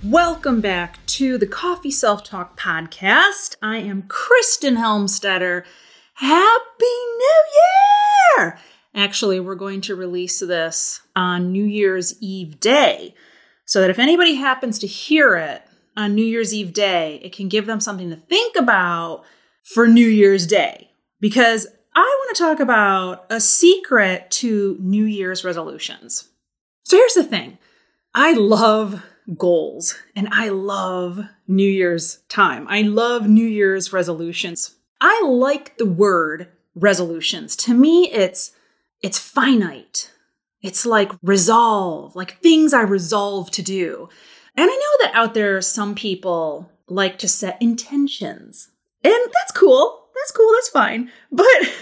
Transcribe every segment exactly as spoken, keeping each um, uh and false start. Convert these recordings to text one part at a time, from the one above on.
Welcome back to the Coffee Self-Talk Podcast. I am Kristen Helmstetter. Happy New Year! Actually, we're going to release this on New Year's Eve day, so that if anybody happens to hear it on New Year's Eve day, it can give them something to think about for New Year's Day. Because I want to talk about a secret to New Year's resolutions. So here's the thing. I love goals and I love New Year's time. I love New Year's resolutions. I like the word resolutions. To me, it's it's finite. It's like resolve, like things I resolve to do. And I know that out there, some people like to set intentions. And that's cool. That's cool. That's fine. But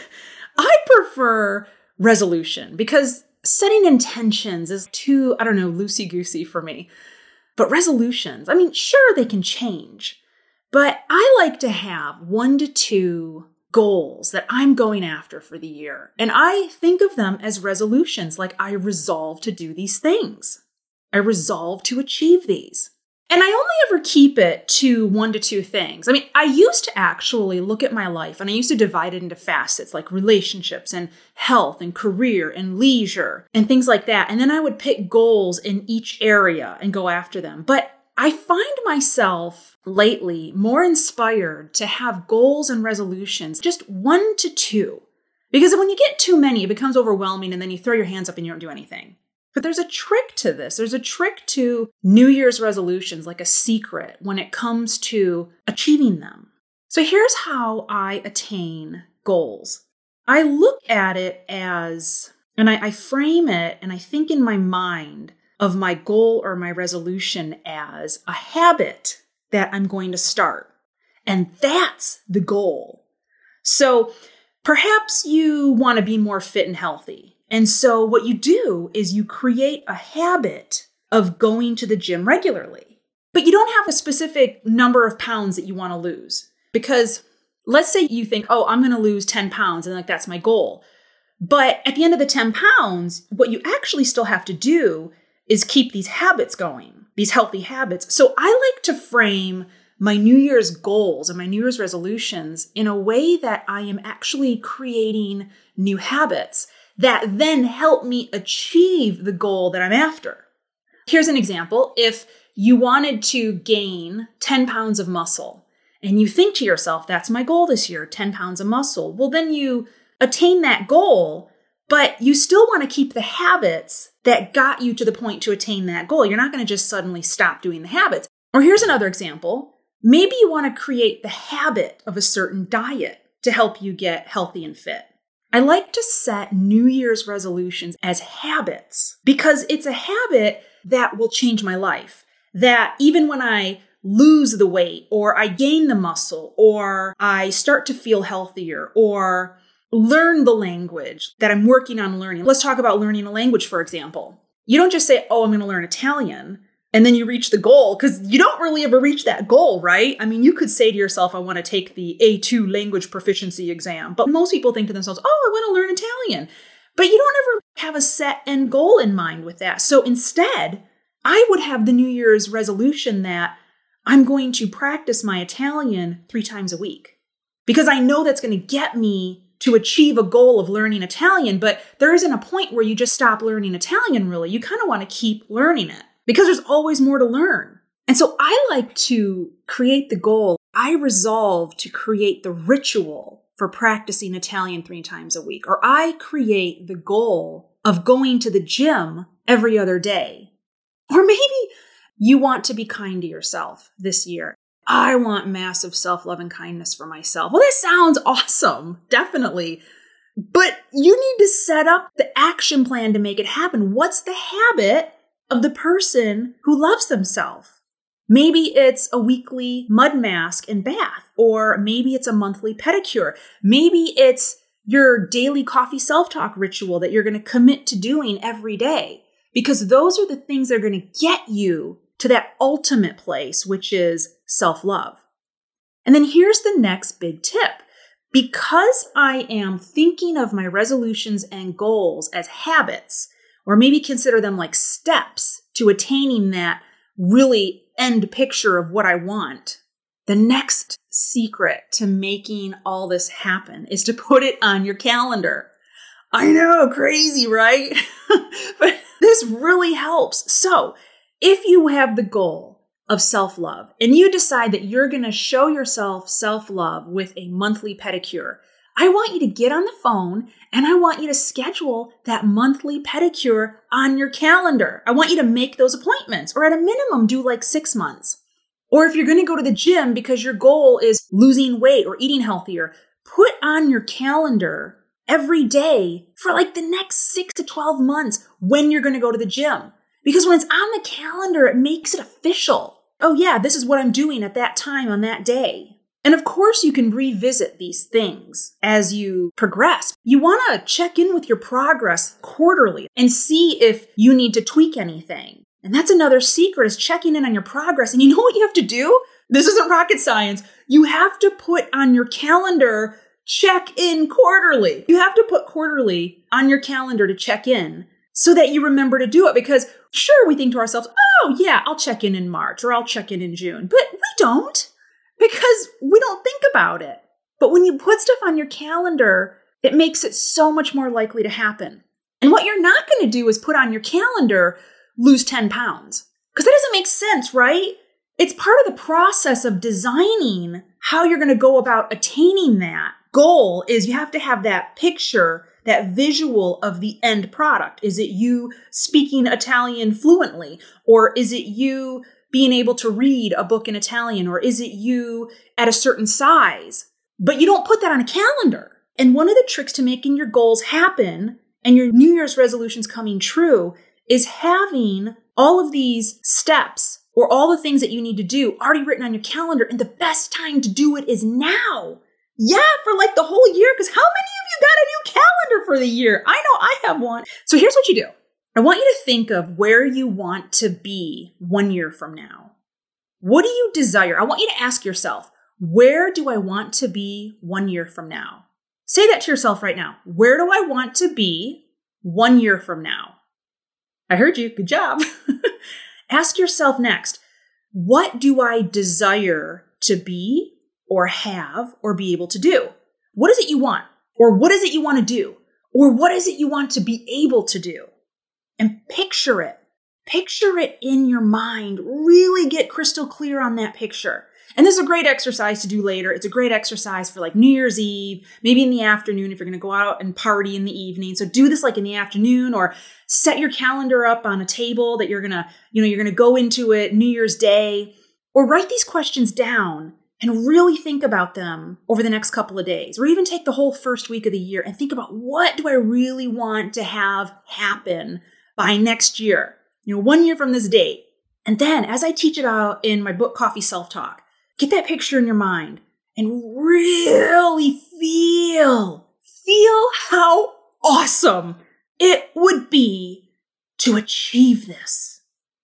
I prefer resolution because setting intentions is too, I don't know, loosey-goosey for me. But resolutions, I mean, sure, they can change. But I like to have one to two goals that I'm going after for the year. And I think of them as resolutions, like I resolve to do these things. I resolve to achieve these. And I only ever keep it to one to two things. I mean, I used to actually look at my life and I used to divide it into facets like relationships and health and career and leisure and things like that. And then I would pick goals in each area and go after them. But I find myself lately more inspired to have goals and resolutions, just one to two. Because when you get too many, it becomes overwhelming and then you throw your hands up and you don't do anything. But there's a trick to this. There's a trick to New Year's resolutions, like a secret when it comes to achieving them. So here's how I attain goals. I look at it as, and I, I frame it, and I think in my mind of my goal or my resolution as a habit that I'm going to start. And that's the goal. So perhaps you want to be more fit and healthy. And so what you do is you create a habit of going to the gym regularly. But you don't have a specific number of pounds that you want to lose. Because let's say you think, oh, I'm going to lose ten pounds and like that's my goal. But at the end of the ten pounds, what you actually still have to do is keep these habits going, these healthy habits. So I like to frame my New Year's goals and my New Year's resolutions in a way that I am actually creating new habits that then help me achieve the goal that I'm after. Here's an example. If you wanted to gain ten pounds of muscle and you think to yourself, that's my goal this year, ten pounds of muscle. Well, then you attain that goal, but you still want to keep the habits that got you to the point to attain that goal. You're not going to just suddenly stop doing the habits. Or here's another example. Maybe you want to create the habit of a certain diet to help you get healthy and fit. I like to set New Year's resolutions as habits because it's a habit that will change my life. That even when I lose the weight or I gain the muscle or I start to feel healthier or learn the language that I'm working on learning. Let's talk about learning a language, for example. You don't just say, oh, I'm going to learn Italian. And then you reach the goal because you don't really ever reach that goal, right? I mean, you could say to yourself, I want to take the A two language proficiency exam. But most people think to themselves, oh, I want to learn Italian. But you don't ever have a set end goal in mind with that. So instead, I would have the New Year's resolution that I'm going to practice my Italian three times a week. Because I know that's going to get me to achieve a goal of learning Italian. But there isn't a point where you just stop learning Italian, really. You kind of want to keep learning it. Because there's always more to learn. And so I like to create the goal. I resolve to create the ritual for practicing Italian three times a week. Or I create the goal of going to the gym every other day. Or maybe you want to be kind to yourself this year. I want massive self-love and kindness for myself. Well, this sounds awesome. Definitely. But you need to set up the action plan to make it happen. What's the habit of the person who loves themselves? Maybe it's a weekly mud mask and bath, or maybe it's a monthly pedicure. Maybe it's your daily coffee self-talk ritual that you're going to commit to doing every day, because those are the things that are going to get you to that ultimate place, which is self-love. And then here's the next big tip. Because I am thinking of my resolutions and goals as habits, or maybe consider them like steps to attaining that really end picture of what I want, the next secret to making all this happen is to put it on your calendar. I know, crazy, right? But this really helps. So if you have the goal of self-love and you decide that you're going to show yourself self-love with a monthly pedicure, I want you to get on the phone and I want you to schedule that monthly pedicure on your calendar. I want you to make those appointments, or at a minimum do like six months. Or if you're going to go to the gym because your goal is losing weight or eating healthier, put on your calendar every day for like the next six to twelve months when you're going to go to the gym. Because when it's on the calendar, it makes it official. Oh yeah, this is what I'm doing at that time on that day. And of course, you can revisit these things as you progress. You want to check in with your progress quarterly and see if you need to tweak anything. And that's another secret, is checking in on your progress. And you know what you have to do? This isn't rocket science. You have to put on your calendar, check in quarterly. You have to put quarterly on your calendar to check in so that you remember to do it. Because sure, we think to ourselves, oh yeah, I'll check in in March or I'll check in in June. But we don't, because we don't think about it. But when you put stuff on your calendar, it makes it so much more likely to happen. And what you're not going to do is put on your calendar, lose ten pounds. Because that doesn't make sense, right? It's part of the process of designing how you're going to go about attaining that goal. Is you have to have that picture, that visual of the end product. Is it you speaking Italian fluently? Or is it you being able to read a book in Italian? Or is it you at a certain size? But you don't put that on a calendar. And one of the tricks to making your goals happen and your New Year's resolutions coming true is having all of these steps or all the things that you need to do already written on your calendar. And the best time to do it is now. Yeah, for like the whole year. Because how many of you got a new calendar for the year? I know I have one. So here's what you do. I want you to think of where you want to be one year from now. What do you desire? I want you to ask yourself, where do I want to be one year from now? Say that to yourself right now. Where do I want to be one year from now? I heard you. Good job. Ask yourself next, what do I desire to be or have or be able to do? What is it you want? Or what is it you want to do? Or what is it you want to be able to do? And picture it. Picture it in your mind. Really get crystal clear on that picture. And this is a great exercise to do later. It's a great exercise for like New Year's Eve, maybe in the afternoon if you're going to go out and party in the evening. So do this like in the afternoon, or set your calendar up on a table that you're going to, you know, you're going to go into it New Year's Day, or write these questions down and really think about them over the next couple of days, or even take the whole first week of the year and think about, what do I really want to have happen by next year? You know, one year from this date. And then as I teach about in my book, Coffee Self-Talk, get that picture in your mind and really feel, feel how awesome it would be to achieve this.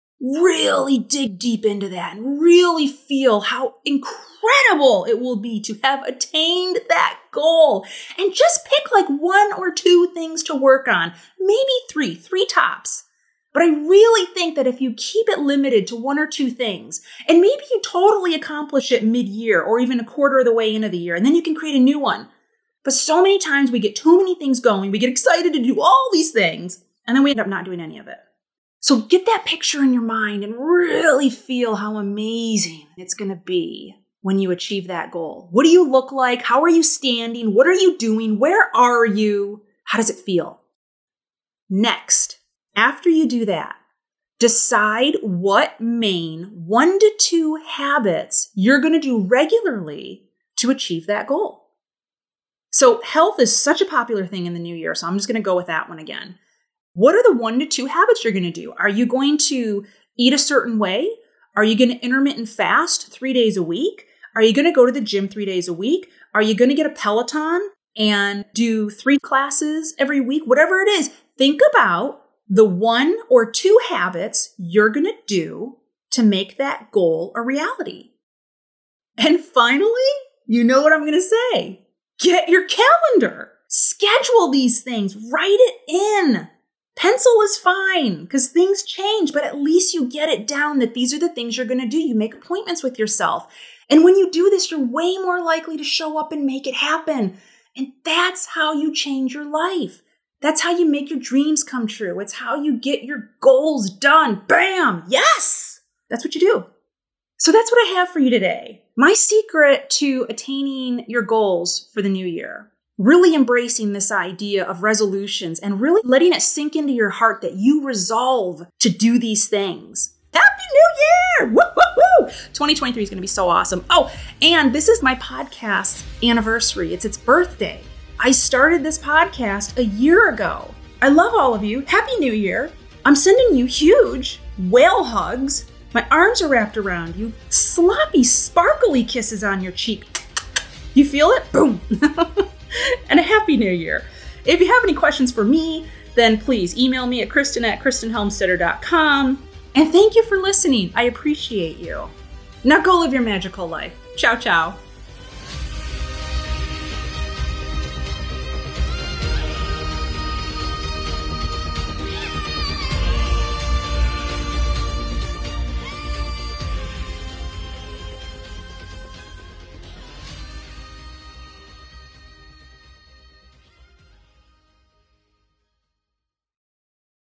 Really dig deep into that and really feel how incredible it will be to have attained that goal. And just pick like one or two things to work on, maybe three, three tops. But I really think that if you keep it limited to one or two things, and maybe you totally accomplish it mid-year or even a quarter of the way into the year, and then you can create a new one. But so many times we get too many things going, we get excited to do all these things, and then we end up not doing any of it. So get that picture in your mind and really feel how amazing it's going to be when you achieve that goal. What do you look like? How are you standing? What are you doing? Where are you? How does it feel? Next, after you do that, decide what main one to two habits you're going to do regularly to achieve that goal. So health is such a popular thing in the new year, so I'm just going to go with that one again. What are the one to two habits you're going to do? Are you going to eat a certain way? Are you going to intermittent fast three days a week? Are you going to go to the gym three days a week? Are you going to get a Peloton and do three classes every week? Whatever it is, think about the one or two habits you're going to do to make that goal a reality. And finally, you know what I'm going to say. Get your calendar. Schedule these things. Write it in. Pencil is fine because things change, but at least you get it down that these are the things you're going to do. You make appointments with yourself. And when you do this, you're way more likely to show up and make it happen. And that's how you change your life. That's how you make your dreams come true. It's how you get your goals done. Bam! Yes! That's what you do. So that's what I have for you today. My secret to attaining your goals for the new year. Really embracing this idea of resolutions and really letting it sink into your heart that you resolve to do these things. Happy New Year! Woo, woo, woo! twenty twenty-three is going to be so awesome. Oh, and this is my podcast anniversary. It's its birthday. I started this podcast a year ago. I love all of you. Happy New Year. I'm sending you huge whale hugs. My arms are wrapped around you. Sloppy, sparkly kisses on your cheek. You feel it? Boom. And a happy new year. If you have any questions for me, then please email me at Kristen at Kristen Helmstetter dot com. And thank you for listening. I appreciate you. Now go live your magical life. Ciao, ciao.